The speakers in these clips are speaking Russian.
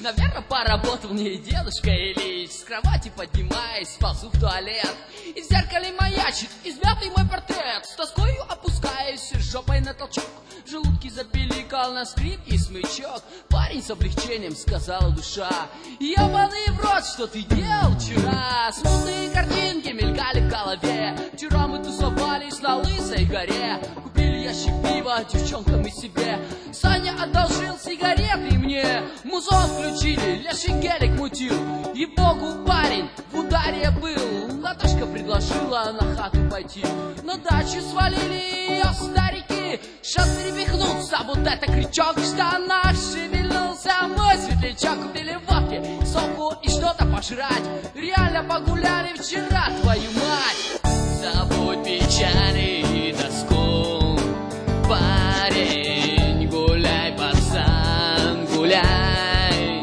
Наверное, поработал мне дедушка Ильич. С кровати поднимаясь, ползу в туалет. И в зеркале маячит измятый мой портрет. С тоскою опускаюсь, жопой на толчок. В желудке запиликал на скрип и смычок. Парень с облегчением сказала душа: ебаный в рот, что ты делал вчера? Смутные картинки мелькали в голове. Вчера мы тусовались на Лысой горе. Купили ящик пива девчонкам и себе. Саня одолжил сигареты мне. Музон включили, леший гелик мутил. И богу парень в ударе был. Наташка предложила на хату пойти. На дачу свалили ее старики. Шанс перепихнуться, вот это крючок в штанах. Шевельнулся мой светлячок. Купили водки, соку и что-то пожрать. Реально погуляли вчера, твою мать. Забудь печали и тоску, парень, гуляй, пацан, гуляй.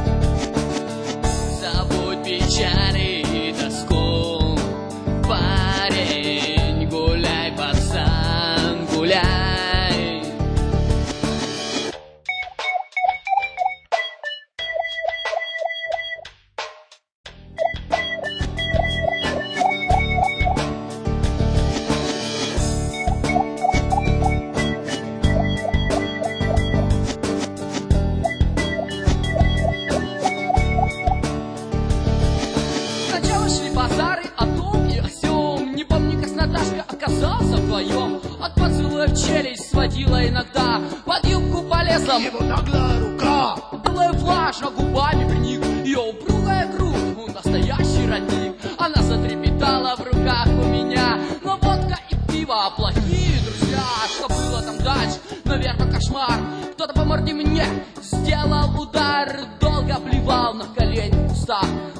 Забудь печали и тоску, парень, гуляй, пацан, гуляй. Базары о том и о сём. Не помню, как Наташка оказался вдвоем. От поцелуя в челюсть сводила иногда. Под юбку полезла его наглая рука. Белая влажно губами приник. Ее упругая грудь, настоящий родник. Она затрепетала в руках у меня. Но водка и пиво плохие друзья. Что было там дальше? Наверное, кошмар. Кто-то по морде мне сделал удар. Долго плевал на колени в кустах.